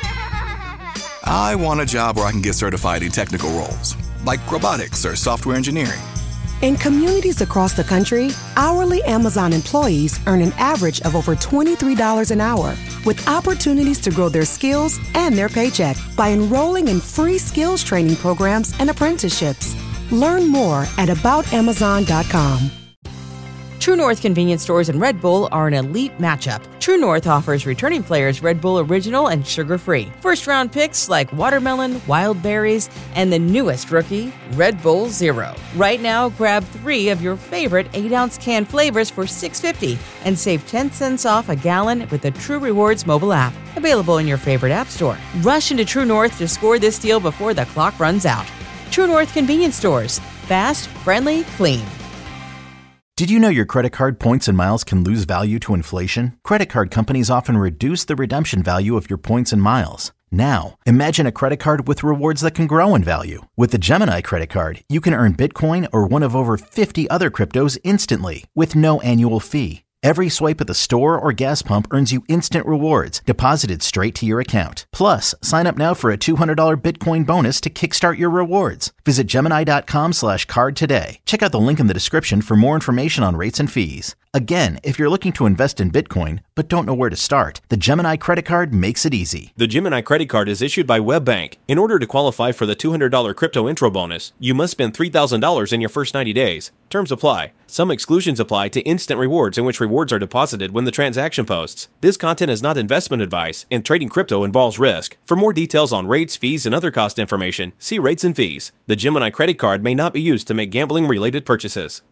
I want a job where I can get certified in technical roles, like robotics or software engineering. In communities across the country, hourly Amazon employees earn an average of over $23 an hour, with opportunities to grow their skills and their paycheck by enrolling in free skills training programs and apprenticeships. Learn more at aboutamazon.com. True North convenience stores and Red Bull are an elite matchup. True North offers returning players Red Bull Original and sugar-free. First-round picks like watermelon, wild berries, and the newest rookie, Red Bull Zero. Right now, grab 3 of your favorite 8-ounce can flavors for $6.50 and save 10 cents off a gallon with the True Rewards mobile app. Available in your favorite app store. Rush into True North to score this deal before the clock runs out. True North convenience stores. Fast, friendly, clean. Did you know your credit card points and miles can lose value to inflation? Credit card companies often reduce the redemption value of your points and miles. Now, imagine a credit card with rewards that can grow in value. With the Gemini credit card, you can earn Bitcoin or one of over 50 other cryptos instantly with no annual fee. Every swipe at the store or gas pump earns you instant rewards deposited straight to your account. Plus, sign up now for a $200 Bitcoin bonus to kickstart your rewards. Visit Gemini.com/card today. Check out the link in the description for more information on rates and fees. Again, if you're looking to invest in Bitcoin but don't know where to start, the Gemini credit card makes it easy. The Gemini credit card is issued by WebBank. In order to qualify for the $200 crypto intro bonus, you must spend $3,000 in your first 90 days. Terms apply. Some exclusions apply to instant rewards, in which rewards are deposited when the transaction posts. This content is not investment advice, and trading crypto involves risk. For more details on rates, fees, and other cost information, see rates and fees. The Gemini credit card may not be used to make gambling-related purchases.